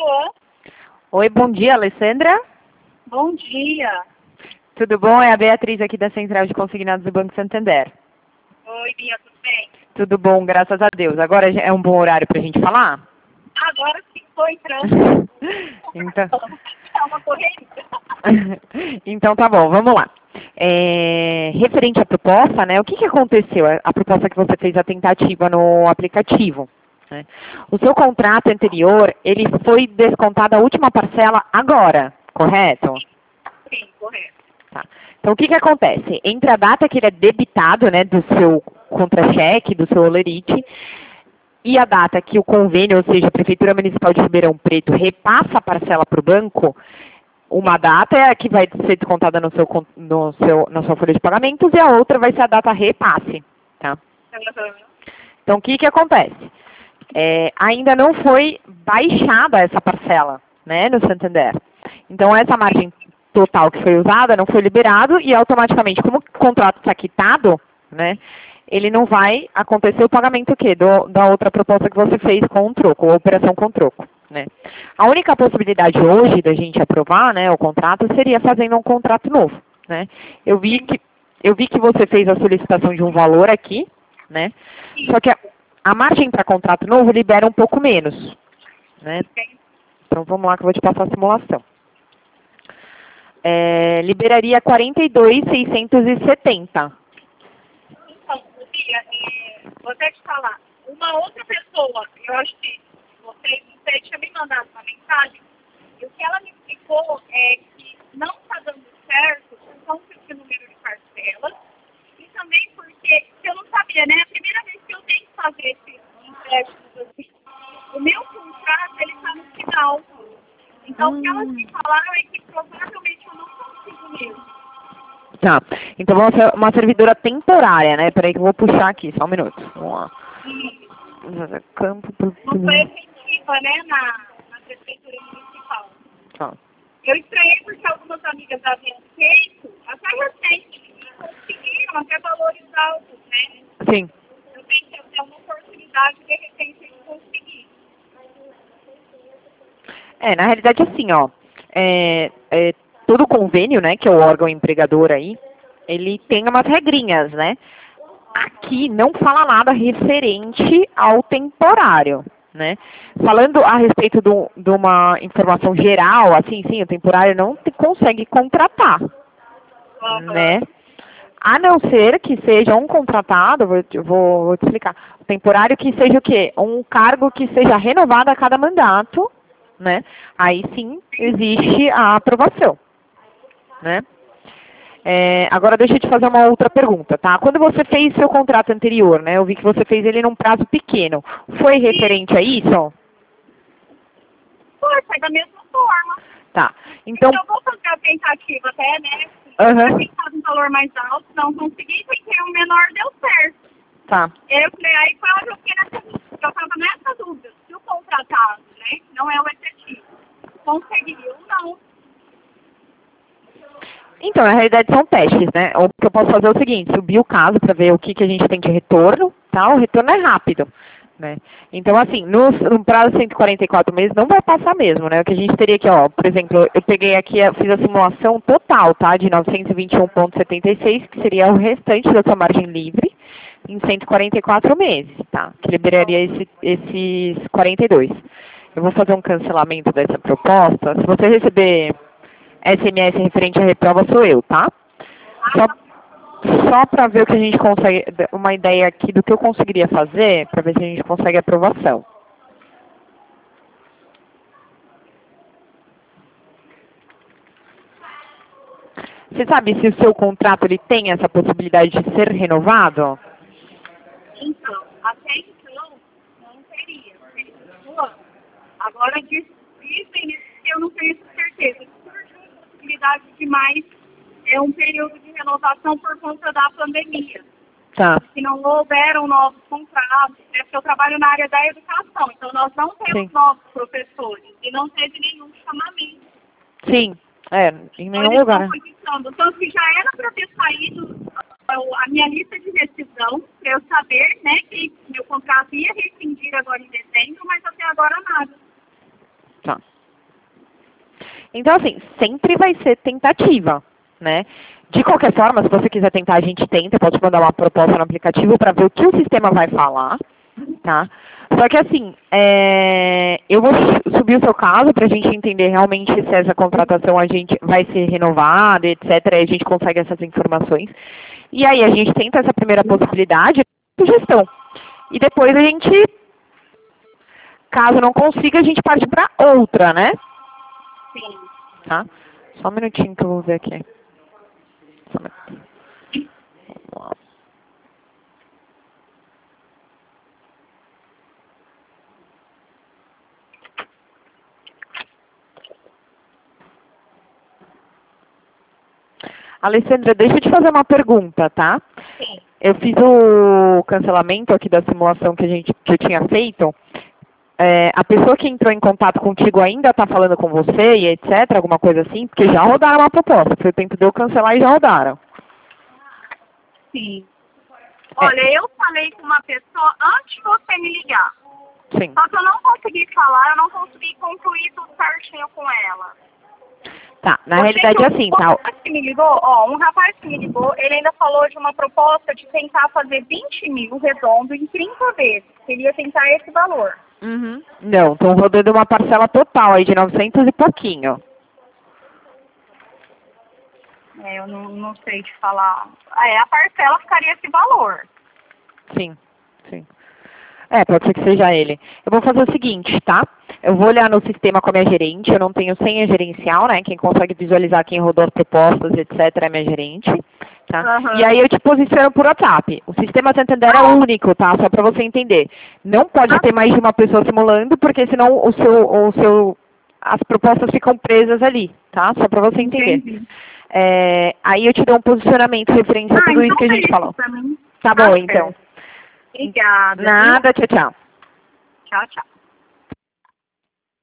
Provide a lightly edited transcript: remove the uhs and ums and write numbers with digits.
Alô? Oi, bom dia, Alessandra. Bom dia. Tudo bom? É a Beatriz aqui da Central de Consignados do Banco Santander. Oi, Bia, tudo bem? Tudo bom, graças a Deus. Agora é um bom horário para a gente falar? Agora sim, estou entrando. Então... É uma correria. Então tá bom, vamos lá. Referente à proposta, né? O que aconteceu? A proposta que você fez a tentativa no aplicativo. Né? O seu contrato anterior, ele foi descontado a última parcela agora, correto? Sim, correto. Tá. Então o que acontece? Entre a data que ele é debitado, né, do seu contra-cheque, do seu olerite, e a data que o convênio, ou seja, a Prefeitura Municipal de Ribeirão Preto repassa a parcela para o banco, uma data é a que vai ser descontada na sua folha de pagamentos e a outra vai ser a data repasse. Tá? Então, o que acontece? Ainda não foi baixada essa parcela, né, no Santander. Então, essa margem total que foi usada não foi liberado e automaticamente, como o contrato está quitado, né, ele não vai acontecer o pagamento o quê? Da outra proposta que você fez com o troco, ou operação com troco. Né? A única possibilidade hoje da gente aprovar, né, o contrato seria fazendo um contrato novo. Né? Eu vi que você fez a solicitação de um valor aqui, né? Só que a margem para contrato novo libera um pouco menos. Né? Então vamos lá que eu vou te passar a simulação. Liberaria 42.670. Então, Bia, vou até te falar. Uma outra pessoa, eu acho que você tinha me mandado uma mensagem, e o que ela me explicou é que não está dando certo por conta de número de parcelas, e também porque eu não sabia, né? A primeira vez que eu tenho que fazer esses empréstimos assim, o meu contrato ele está no final. Então, o que elas me falaram é que provavelmente eu não consigo mesmo. Tá. Então, vamos ser uma servidora temporária, né? Peraí que eu vou puxar aqui, só um minuto. Vamos lá. Campo... Não foi efetiva, né, na Prefeitura Municipal. Tá. Eu estranhei porque algumas amigas haviam feito, até recente, e conseguiram até valores altos, né? Sim. Eu pensei que é uma oportunidade de repente de conseguir. Na realidade, assim, ó, todo convênio, né, que é o órgão empregador aí, ele tem umas regrinhas, né? Aqui não fala nada referente ao temporário, né? Falando a respeito de uma informação geral, assim, sim, o temporário não consegue contratar, né? A não ser que seja um contratado, vou te explicar, o temporário que seja o quê? Um cargo que seja renovado a cada mandato, né? Aí sim existe a aprovação, né? Agora deixa eu te fazer uma outra pergunta, tá? Quando você fez seu contrato anterior, né? Eu vi que você fez ele num prazo pequeno. Foi referente a isso? Foi da mesma forma. Tá. Então Eu vou fazer a tentativa até, né? Aham. Pensado um valor mais alto, não consegui, porque o menor deu certo. Tá. Eu falei, aí foi onde eu fiquei nessa dúvida. Eu estava nessa dúvida. Se o contratado, né, não é o efetivo, conseguiu, não. Então, na realidade são testes, né? O que eu posso fazer é o seguinte, subir o caso para ver o que a gente tem de retorno, tá? O retorno é rápido, né? Então, assim, no prazo de 144 meses não vai passar mesmo, né? O que a gente teria aqui, ó, por exemplo, eu peguei aqui, fiz a simulação total, tá? De 921,76, que seria o restante da sua margem livre, em 144 meses, tá? Que liberaria esses 42. Eu vou fazer um cancelamento dessa proposta. Se você receber SMS referente à reprova, sou eu, tá? Só para ver o que a gente consegue, uma ideia aqui do que eu conseguiria fazer, para ver se a gente consegue aprovação. Você sabe se o seu contrato ele tem essa possibilidade de ser renovado? Então, até então, não teria. Seria um ano. Agora, dizem que eu não tenho certeza. Surgiu a possibilidade de mais um período de renovação por conta da pandemia. Tá. Que não houveram novos contratos, né? Porque eu trabalho na área da educação, então nós não temos novos professores e não teve nenhum chamamento. Sim, em nenhum Eles lugar. estão solicitando. Tanto que já era para ter saído a minha lista de rescisão, para eu saber, né, que meu contrato ia rescindir agora em dezembro, mas até agora nada. Tá. Então, assim, sempre vai ser tentativa, né? De qualquer forma, se você quiser tentar, a gente tenta. Eu posso te mandar uma proposta no aplicativo para ver o que o sistema vai falar, tá? Só que, assim, eu vou subir o seu caso para a gente entender realmente se essa contratação a gente vai ser renovada, etc. E a gente consegue essas informações. E aí a gente tenta essa primeira possibilidade, sugestão. E depois a gente, caso não consiga, a gente parte para outra, né? Sim. Tá? Só um minutinho que eu vou ver aqui. Só um minuto. Vamos lá. Alessandra, deixa eu te fazer uma pergunta, tá? Sim. Eu fiz o cancelamento aqui da simulação que eu tinha feito. A pessoa que entrou em contato contigo ainda está falando com você e etc, alguma coisa assim? Porque já rodaram uma proposta. Foi o tempo de eu cancelar e já rodaram. Sim. Olha, eu falei com uma pessoa antes de você me ligar. Sim. Só que eu não consegui falar, eu não consegui concluir tudo certinho com ela. Tá, na realidade é assim, tá? Um rapaz que me ligou, um rapaz que me ligou, ele ainda falou de uma proposta de tentar fazer 20 mil redondo em 30 vezes. Queria tentar esse valor. Uhum. Não, estão rodando uma parcela total aí de 900 e pouquinho. Eu não sei te falar. A parcela ficaria esse valor. Sim, sim. Pode ser que seja ele. Eu vou fazer o seguinte, tá? Eu vou olhar no sistema com a minha gerente, eu não tenho senha gerencial, né? Quem consegue visualizar quem rodou as propostas, etc, é a minha gerente, tá? Uhum. E aí eu te posiciono por WhatsApp. O sistema Santander é único, tá? Só para você entender. Não pode ter mais de uma pessoa simulando, porque senão as propostas ficam presas ali, tá? Só para você entender. Entendi. Aí eu te dou um posicionamento referente a tudo isso que a gente falou. Pra mim. Tá bom, então. Obrigada. Nada, tchau, tchau. Tchau, tchau.